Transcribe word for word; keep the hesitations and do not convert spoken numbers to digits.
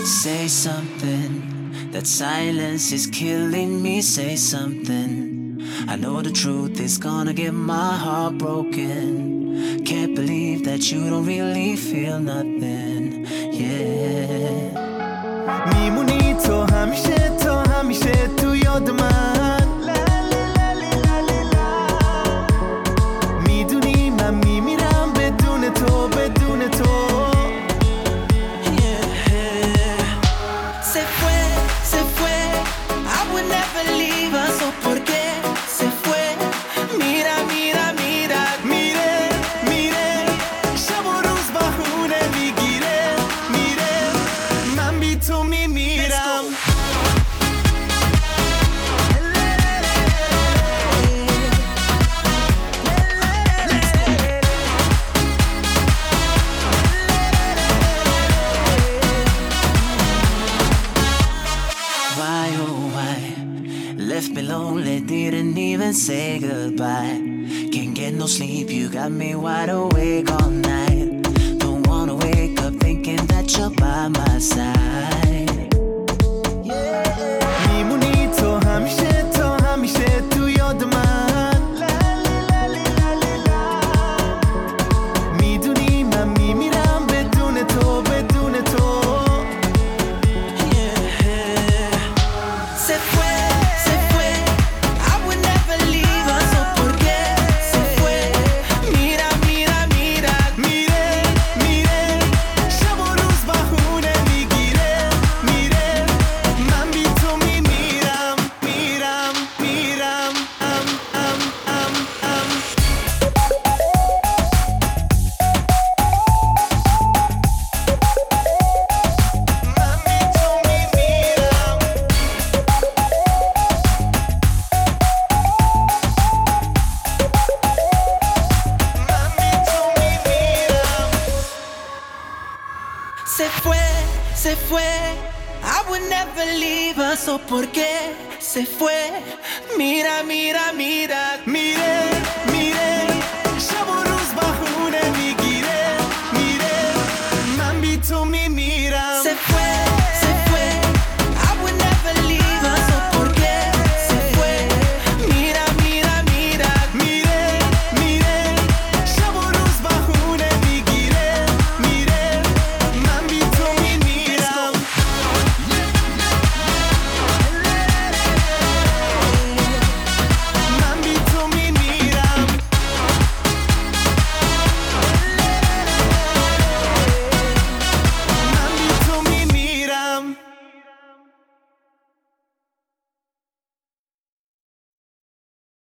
Say something, that silence is killing me. Say something, I know the truth is gonna get my heart broken. Can't believe that you don't really feel nothing, yeah. میمونی تو همیشه تو همیشه تو یاد من. میدونی من میمیرم بدون تو بدون تو. Se fue, se fue, I would never leave her. So por qué se fue? Mira, mira, mira. میره میره شب و روز بهونه میگیره میره من بی تو میمیرم. Why, oh why, left me lonely, didn't even say goodbye. Can't get no sleep, you got me wide awake all night. Don't wanna wake up thinking that you're by my side. میمونی تو همیشه تو همیشه تو یاد من. میدونی من میمیرم بدون تو بدون تو. Se fue, se fue, I would never leave her. So por qué se fue? Mira, mira, mira. میره میره شب و روز بهونه میگیره میره من بی تو میمیرم میرم میرم ام ام ام ام. من بی تو میمیرم. من بی تو میمیرم. Se fue, se fue, I would never leave her. So por qué se fue? Mira, mira, mira. میره